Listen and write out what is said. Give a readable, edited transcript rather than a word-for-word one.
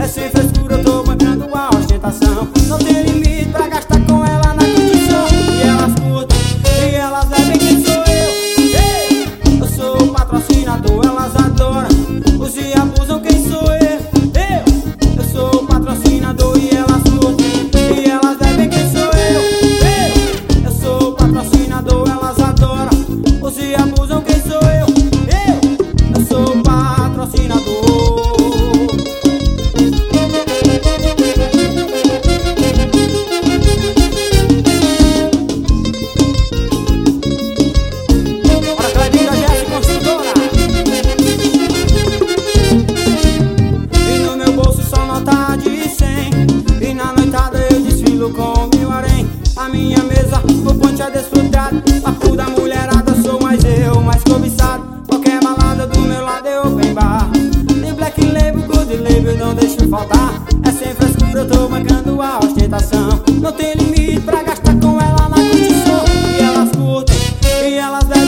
É sem frescura, eu tô bancando a ostentação. Não tem limite pra gastar com ela na condição. E elas curtem, e elas bebem, quem sou eu? Ei, eu sou o patrocinador, elas adoram, usam e abusam, quem sou eu? Eu sou o patrocinador e elas curtem, e elas bebem, quem sou eu? Eu sou o patrocinador, elas adoram, usam e abusam, quem sou eu? Eu sou o patrocinador. Com meu harém, a minha mesa, o ponte é desfrutado. Papo da mulherada, sou mais eu, mais cobiçado. Qualquer balada do meu lado eu bem bar. Tem black label, good label, não deixo faltar. É sem frescura, eu tô bancando a ostentação. Não tem limite pra gastar com ela na condição. E elas curtem, e elas bebem.